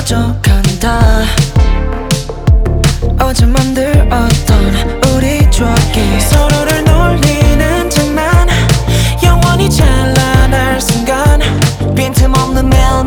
퍼져간다. 어제 만들었던 우리 추억이 서로를 놀리는 장난, 영원히 찬란할 순간, 빈틈없는 매일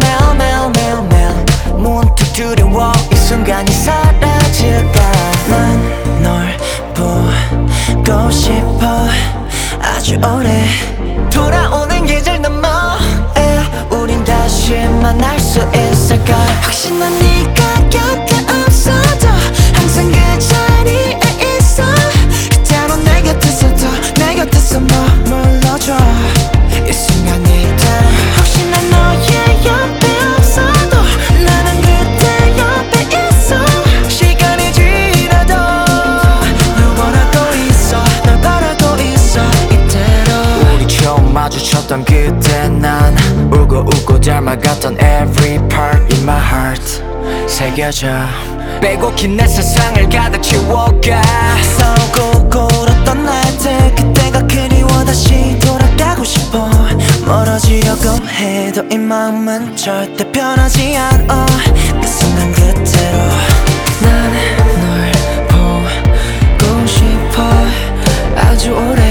문득 두려워 이 순간이 사라질까. 난 널 보고 싶어 아주 오래. 돌아오는 계절 너머에 우린 다시 만날 수 있을까. 혹시 난 네가 곁에 없어도 항상 그 자리에 있어. 그때론 내 곁에서도 내 곁에서 머물러줘 이 순간이다. 혹시 난 너의 옆에 없어도 나는 그대 옆에 있어. 시간이 지나도 널 원하고 있어, 널 바라고 있어 이대로. 우리 처음 마주쳤던 그때 난 울고 닮아갔던 every part in my heart 새겨져 빼곡히 내 세상을 가득 채워가. 싸우고 울었던 날들 그때가 그리워 다시 돌아가고 싶어. 멀어지려고 해도 이 마음은 절대 변하지 않아. 그 순간 그대로 난 널 보고 싶어 아주 오래.